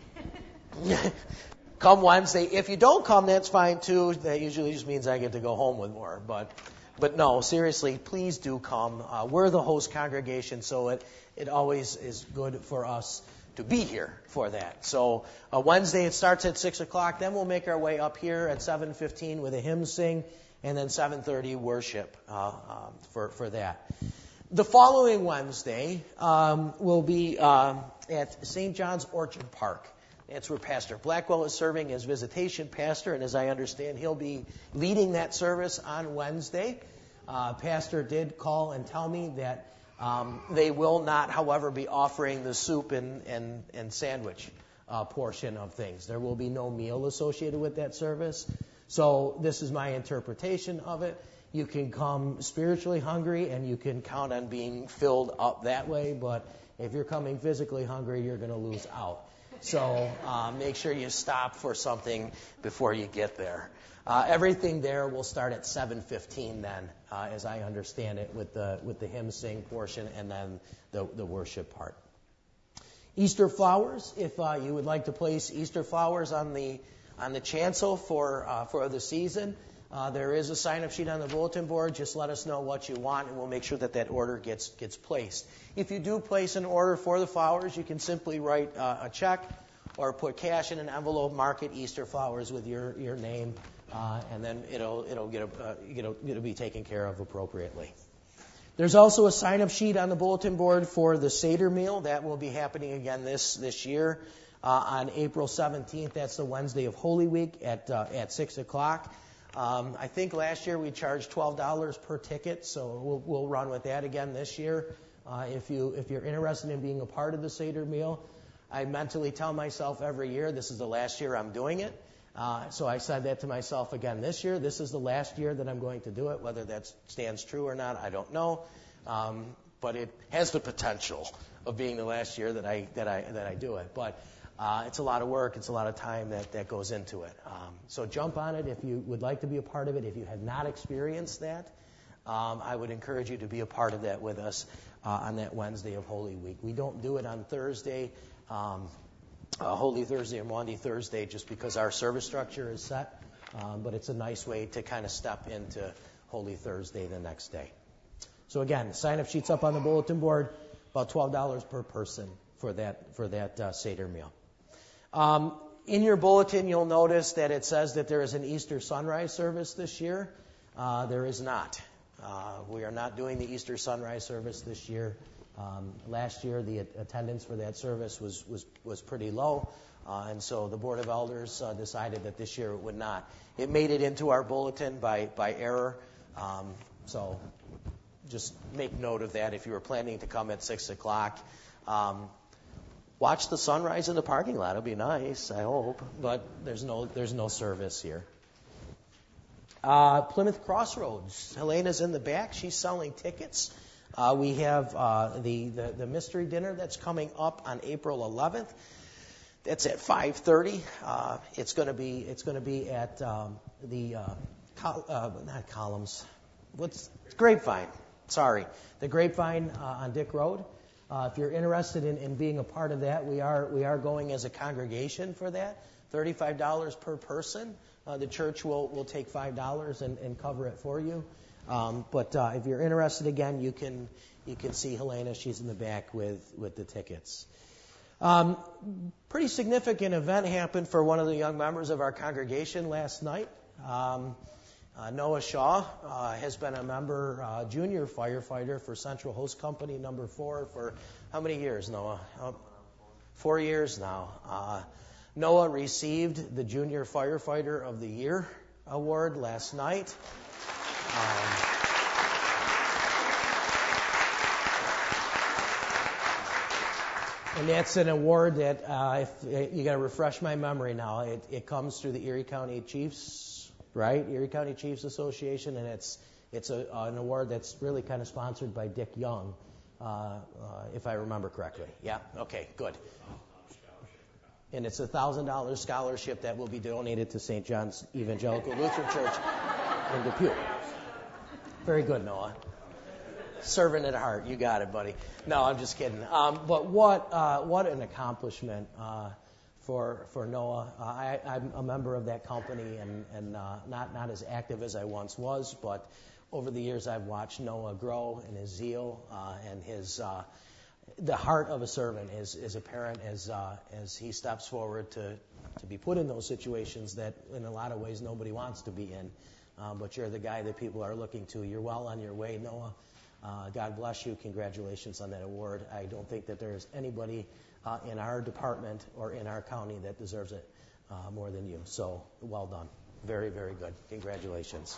Speaker 2: come Wednesday. If you don't come, that's fine too. That usually just means I get to go home with more. But But no, seriously, please do come. Uh, we're the host congregation, so it, it always is good for us to be here for that. So uh, Wednesday it starts at six o'clock. Then we'll make our way up here at seven fifteen with a hymn sing, and then seven thirty worship uh, um, for, for that. The following Wednesday um, will be uh, at Saint John's Orchard Park. That's where Pastor Blackwell is serving as visitation pastor, and as I understand, he'll be leading that service on Wednesday. Uh, pastor did call and tell me that um, they will not, however, be offering the soup and, and, and sandwich uh, portion of things. There will be no meal associated with that service. So this is my interpretation of it. You can come spiritually hungry, and you can count on being filled up that way, but if you're coming physically hungry, you're going to lose out. So uh, make sure you stop for something before you get there. Uh, everything there will start at seven fifteen then, uh, as I understand it, with the with the hymn sing portion and then the, the worship part. Easter flowers. If uh, you would like to place Easter flowers on the on the chancel for uh, for the season, uh, there is a sign-up sheet on the bulletin board. Just let us know what you want, and we'll make sure that that order gets gets placed. If you do place an order for the flowers, you can simply write uh, a check or put cash in an envelope, mark it Easter flowers with your, your name, uh, and then it'll it'll get a, uh, it'll, it'll be taken care of appropriately. There's also a sign-up sheet on the bulletin board for the Seder meal. That will be happening again this this year uh, on April seventeenth. That's the Wednesday of Holy Week at uh, at six o'clock. Um, I think last year we charged twelve dollars per ticket, so we'll, we'll run with that again this year. Uh, if you if you're interested in being a part of the Seder meal, I mentally tell myself every year, this is the last year I'm doing it. Uh, so I said that to myself again this year. This is the last year that I'm going to do it. Whether that stands true or not, I don't know. Um, but it has the potential of being the last year that I that I that I do it. But uh, it's a lot of work. It's a lot of time that that goes into it. Um, so jump on it if you would like to be a part of it. If you have not experienced that, um, I would encourage you to be a part of that with us uh, on that Wednesday of Holy Week. We don't do it on Thursday. Um, Uh, Holy Thursday and Maundy Thursday, just because our service structure is set. Um, but it's a nice way to kind of step into Holy Thursday the next day. So again, sign-up sheet's up on the bulletin board. About twelve dollars per person for that for that uh, Seder meal. Um, in your bulletin, you'll notice that it says that there is an Easter sunrise service this year. Uh, there is not. Uh, we are not doing the Easter sunrise service this year. Um, last year, the attendance for that service was was, was pretty low, uh, and so the Board of Elders uh, decided that this year it would not. It made it into our bulletin by, by error, um, so just make note of that if you were planning to come at six o'clock. Um, watch the sunrise in the parking lot. It'll be nice, I hope, but there's no there's no service here. Uh, Plymouth Crossroads. Helena's in the back. She's selling tickets. Uh, we have uh, the, the the mystery dinner that's coming up on April eleventh. That's at five thirty. Uh, it's going to be it's going to be at um, the uh, col- uh, not Columns. What's Grapevine? Sorry, the Grapevine uh, on Dick Road. Uh, if you're interested in, in being a part of that, we are we are going as a congregation for that. thirty-five dollars per person. Uh, the church will will take five dollars and, and cover it for you. Um, but uh, if you're interested, again, you can you can see Helena. She's in the back with, with the tickets. Um, pretty significant event happened for one of the young members of our congregation last night. Um, uh, Noah Shaw uh, has been a member, uh, junior firefighter for Central Host Company number four for how many years, Noah? Uh, four years now. Uh, Noah received the Junior Firefighter of the Year award last night. Um, and that's an award that, uh, if you got to refresh my memory now, it, it comes through the Erie County Chiefs, right? Erie County Chiefs Association, and it's it's a, an award that's really kind of sponsored by Dick Young, uh, uh, if I remember correctly. Yeah? Okay, good. And it's a one thousand dollars scholarship that will be donated to Saint John's Evangelical Lutheran Church in Depew. Very good, Noah. Servant at heart. You got it, buddy. No, I'm just kidding. Um, but what uh, what an accomplishment uh, for for Noah. Uh, I, I'm a member of that company and, and uh, not, not as active as I once was, but over the years I've watched Noah grow in his zeal uh, and his uh, the heart of a servant is, is apparent as uh, as he steps forward to, to be put in those situations that in a lot of ways nobody wants to be in. Um, but you're the guy that people are looking to. You're well on your way, Noah. Uh, God bless you. Congratulations on that award. I don't think that there's anybody uh, in our department or in our county that deserves it uh, more than you. So well done. Very, very good. Congratulations.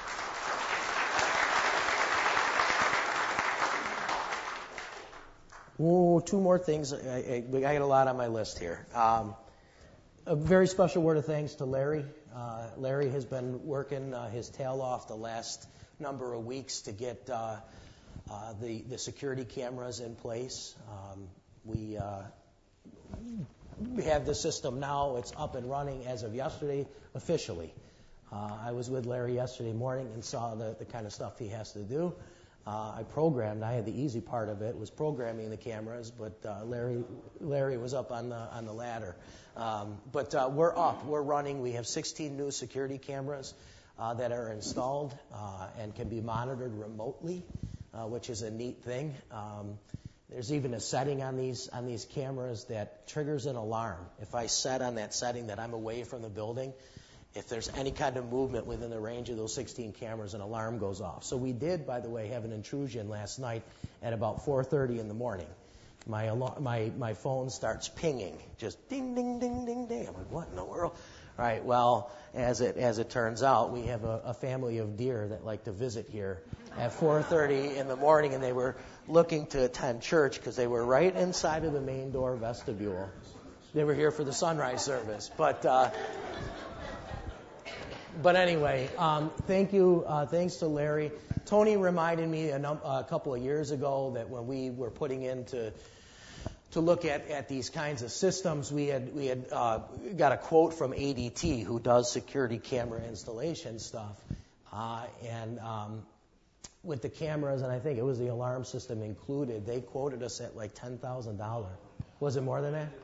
Speaker 2: Ooh, two more things. I, I, I got a lot on my list here. Um, a very special word of thanks to Larry. Uh, Larry has been working uh, his tail off the last number of weeks to get uh, uh, the, the security cameras in place. Um, we, uh, we have the system now. It's up and running as of yesterday officially. Uh, I was with Larry yesterday morning and saw the, the kind of stuff he has to do. Uh, I programmed. I had the easy part of it, was programming the cameras, but uh, Larry Larry was up on the on the ladder. Um, but uh, we're up. We're running. We have sixteen new security cameras uh, that are installed uh, and can be monitored remotely, uh, which is a neat thing. Um, there's even a setting on these on these cameras that triggers an alarm. If I set on that setting that I'm away from the building, if there's any kind of movement within the range of those sixteen cameras, an alarm goes off. So we did, by the way, have an intrusion last night at about four thirty in the morning. My alar- my my phone starts pinging, just ding, ding, ding, ding, ding. I'm like, what in the world? All right, well, as it as it turns out, we have a, a family of deer that like to visit here at four thirty in the morning, and they were looking to attend church because they were right inside of the main door vestibule. They were here for the sunrise service, but... Uh, But anyway, um, thank you. Uh, thanks to Larry. Tony reminded me a, num- a couple of years ago that when we were putting into to look at, at these kinds of systems, we had we had uh, got a quote from A D T, who does security camera installation stuff, uh, and um, with the cameras, and I think it was the alarm system included, they quoted us at like ten thousand dollars. Was it more than that?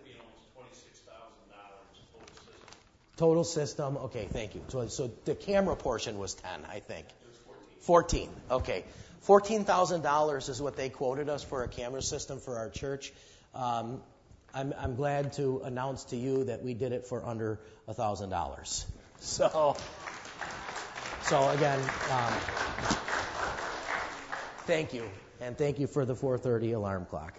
Speaker 2: Total system, okay, thank you. So, so the camera portion was ten, I think. It was fourteen. fourteen, okay. fourteen thousand dollars is what they quoted us for a camera system for our church. Um, I'm, I'm glad to announce to you that we did it for under one thousand dollars. So, so again, um, thank you. And thank you for the four thirty alarm clock.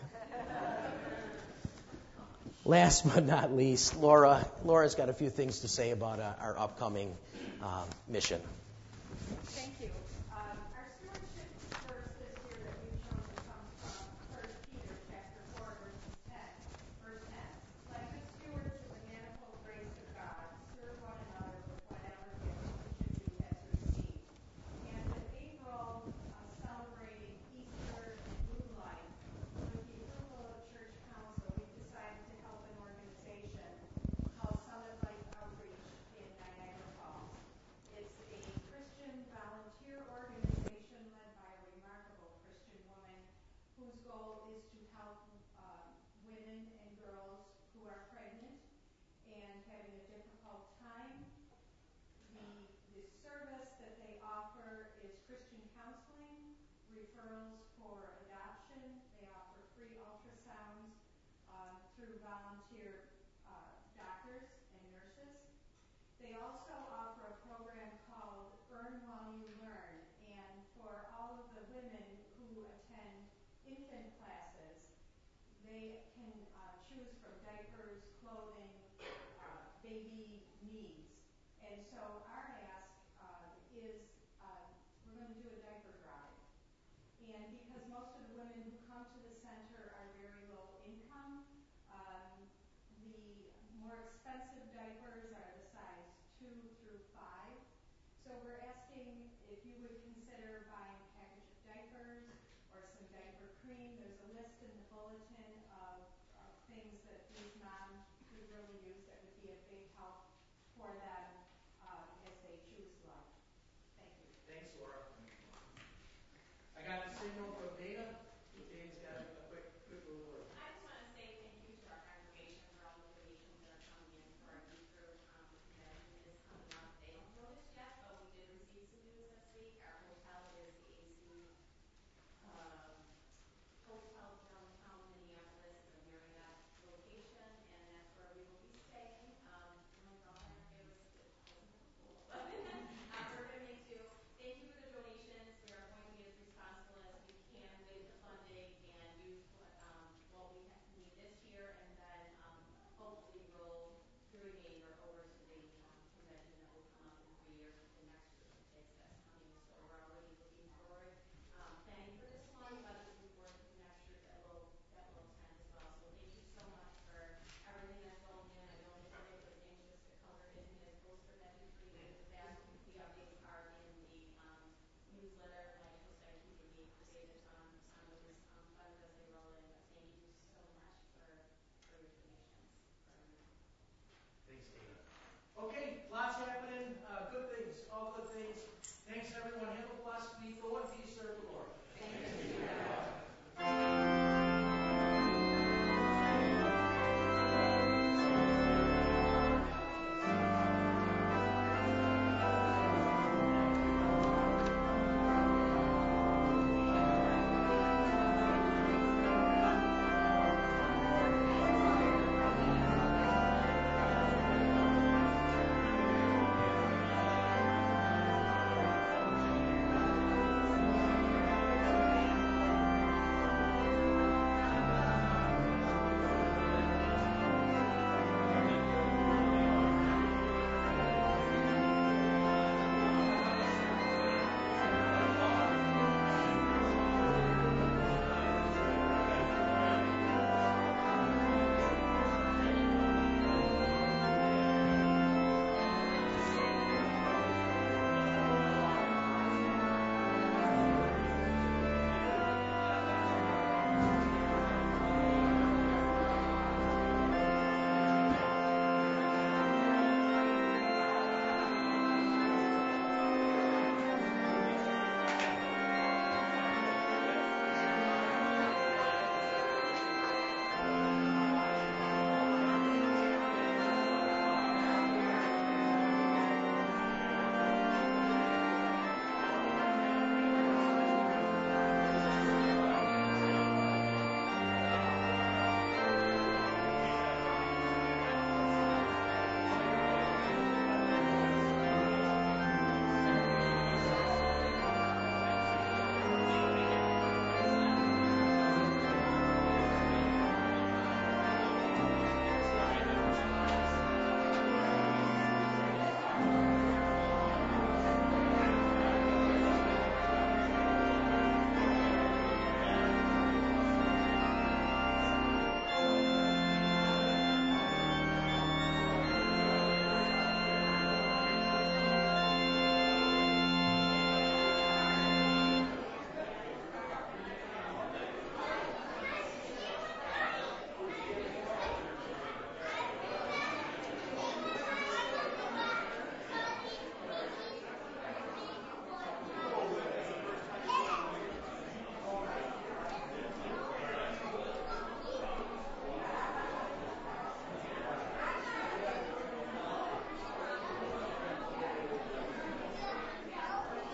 Speaker 2: Last but not least, Laura. Laura's got a few things to say about uh, our upcoming uh, mission.
Speaker 4: Thank you. Um, our stewardship verse this year that we've chosen comes from First Peter chapter four, verses ten. Verse ten. Like good stewards of the manifold grace of God, serve one another with whatever gift each of you has received. And with April uh, celebrating Easter and Moonlight, with the approval of Church Council, we've decided to help an organization called Summit Life Outreach in Niagara Falls. It's a Christian volunteer organization led by a remarkable Christian woman whose goal is to help uh, women and girls who are pregnant and having a difficult time. The, the service that they offer is Christian counseling, referrals for adoption. They offer free ultrasounds uh, through volunteer uh, doctors and nurses. They also offer a program called Earn While You Learn, and for all of the women who attend infant classes, they can uh, choose from diapers, clothing, uh, baby needs. And so our ask uh, is uh, we're going to do a diaper drive. And because most of the women who come to the center are very low income, um, the more expensive diapers are the size two through five. So we're asking if you would consider buying a package of diapers or some diaper cream. There's a list in the bulletin of, of things that these moms could really use that would be a big help for them um, as they choose life. Thank you.
Speaker 2: Thanks, Laura. I got a signal